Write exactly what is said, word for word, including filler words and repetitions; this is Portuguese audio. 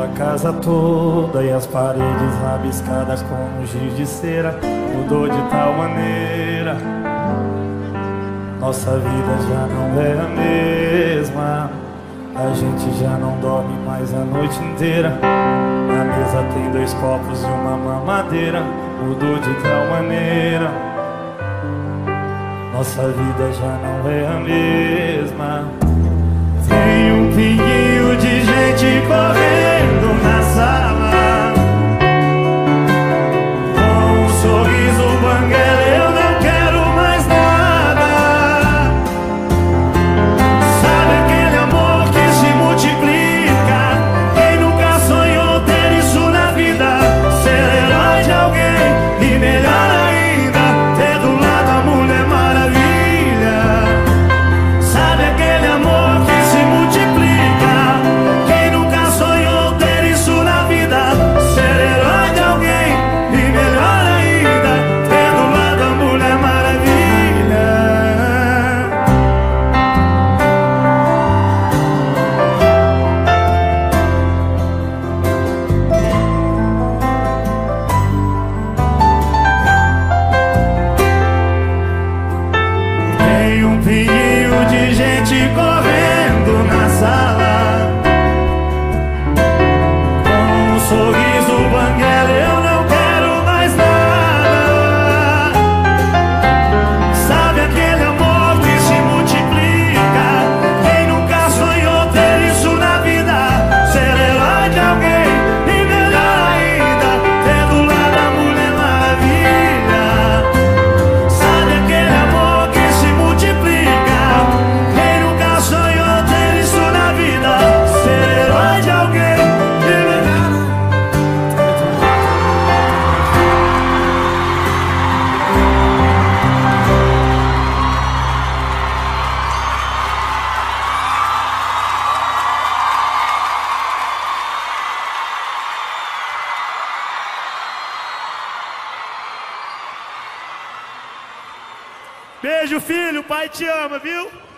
a casa toda e as paredes rabiscadas com giz de cera. Mudou de tal maneira, nossa vida já não é a mesma. A gente já não dorme mais a noite inteira. Na mesa tem dois copos e uma mamadeira. Mudou de tal maneira, nossa vida já não é a mesma. Tem um pinguinho de gente correndo na sala, com um sorriso banguela, eu não quero mais nada. Sabe aquele amor que se multiplica? Quem nunca sonhou ter isso na vida? Ser herói de alguém e melhor ainda, ter do lado a Mulher Maravilha. Sabe aquele amor que se multiplica? Quem nunca sonhou ter isso na vida? Ser herói de alguém e melhor ainda, ter do lado a Mulher Maravilha. Tem um pinguinho de gente correndo na sala, com um sorriso banguela, eu não quero mais nada. Sabe aquele amor que se multiplica? Quem nunca sonhou ter isso na vida? Ser herói de alguém e melhor ainda, ter do lado a Mulher Maravilha. Sabe aquele amor que se multiplica? Quem nunca sonhou ter isso na vida? Ser herói de alguém e melhor. Beijo, filho, o pai te ama, viu?